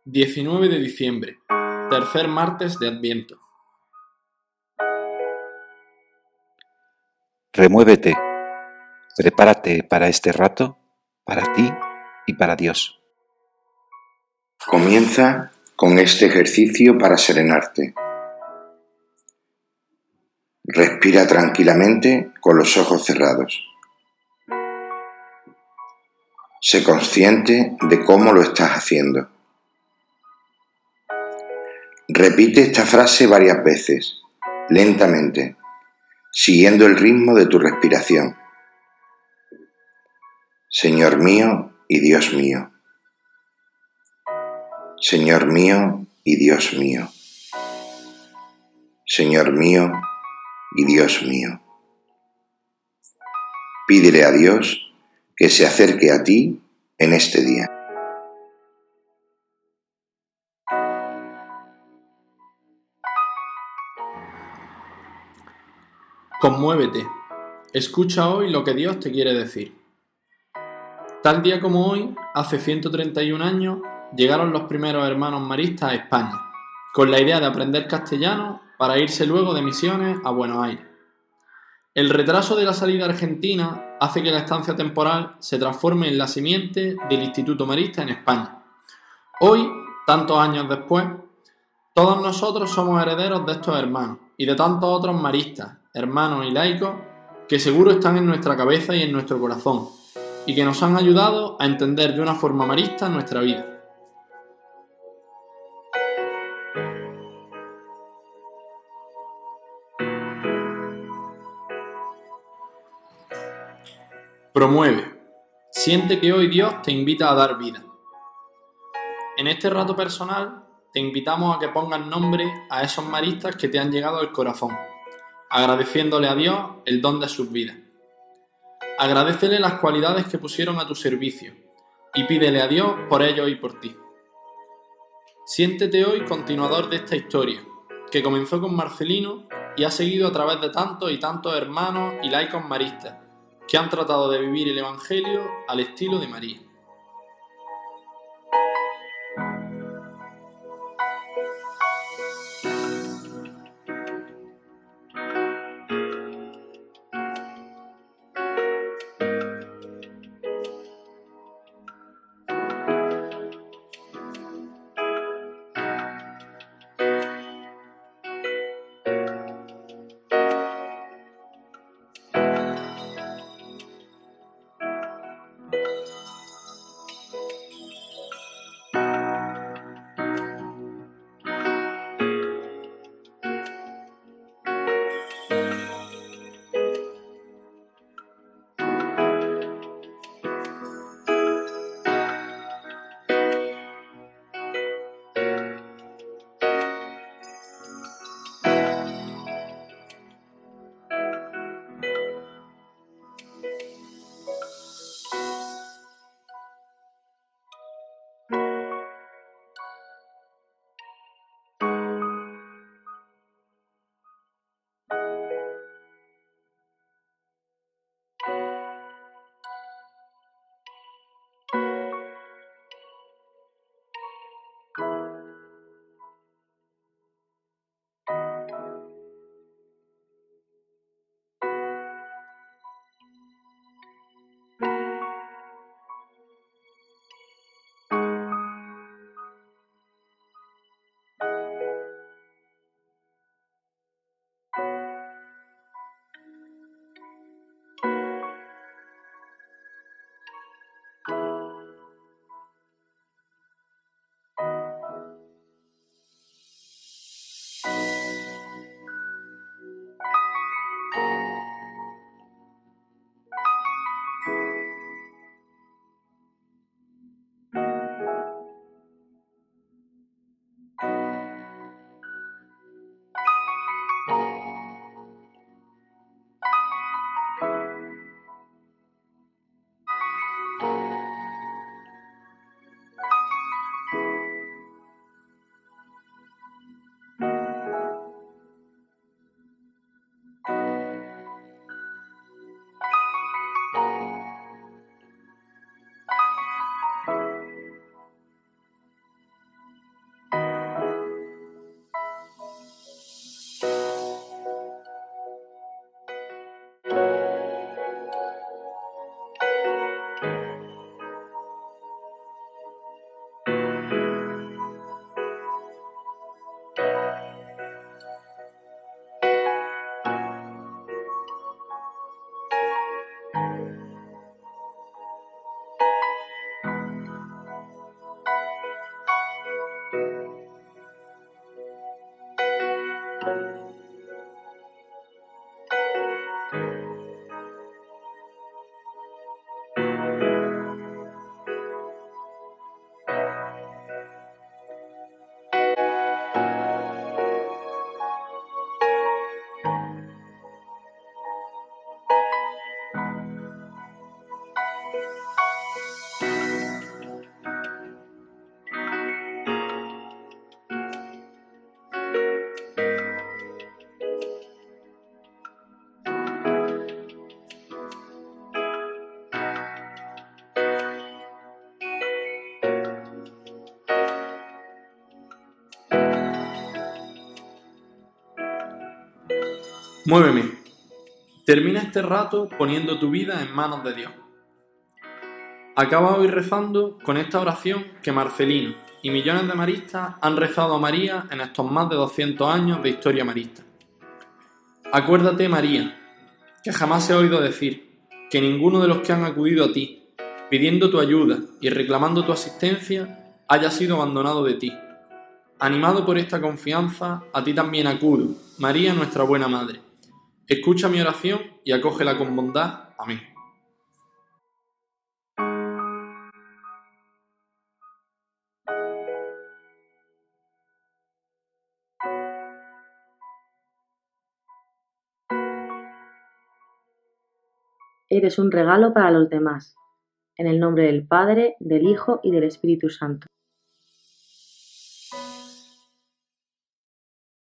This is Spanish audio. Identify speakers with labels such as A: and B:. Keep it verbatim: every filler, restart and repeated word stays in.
A: diecinueve de diciembre, tercer martes de Adviento.
B: Remuévete, prepárate para este rato, para ti y para Dios.
C: Comienza con este ejercicio para serenarte. Respira tranquilamente con los ojos cerrados. Sé consciente de cómo lo estás haciendo. Repite esta frase varias veces, lentamente, siguiendo el ritmo de tu respiración. Señor mío y Dios mío. Señor mío y Dios mío. Señor mío y Dios mío. Pídele a Dios que se acerque a ti en este día.
A: Conmuévete. Escucha hoy lo que Dios te quiere decir. Tal día como hoy, hace ciento treinta y un años, llegaron los primeros hermanos maristas a España, con la idea de aprender castellano para irse luego de misiones a Buenos Aires. El retraso de la salida argentina hace que la estancia temporal se transforme en la simiente del Instituto Marista en España. Hoy, tantos años después, todos nosotros somos herederos de estos hermanos y de tantos otros maristas, hermanos y laicos que seguro están en nuestra cabeza y en nuestro corazón y que nos han ayudado a entender de una forma marista nuestra vida. Promueve. Siente que hoy Dios te invita a dar vida. En este rato personal te invitamos a que pongas nombre a esos maristas que te han llegado al corazón, agradeciéndole a Dios el don de sus vidas. Agradécele las cualidades que pusieron a tu servicio y pídele a Dios por ellos y por ti. Siéntete hoy continuador de esta historia, que comenzó con Marcelino y ha seguido a través de tantos y tantos hermanos y laicos maristas que han tratado de vivir el Evangelio al estilo de María. Muéveme. Termina este rato poniendo tu vida en manos de Dios. Acaba hoy rezando con esta oración que Marcelino y millones de maristas han rezado a María en estos más de doscientos años de historia marista. Acuérdate, María, que jamás se ha oído decir que ninguno de los que han acudido a ti, pidiendo tu ayuda y reclamando tu asistencia, haya sido abandonado de ti. Animado por esta confianza, a ti también acudo, María, nuestra buena Madre. Escucha mi oración y acógela con bondad. Amén.
D: Eres un regalo para los demás. En el nombre del Padre, del Hijo y del Espíritu Santo.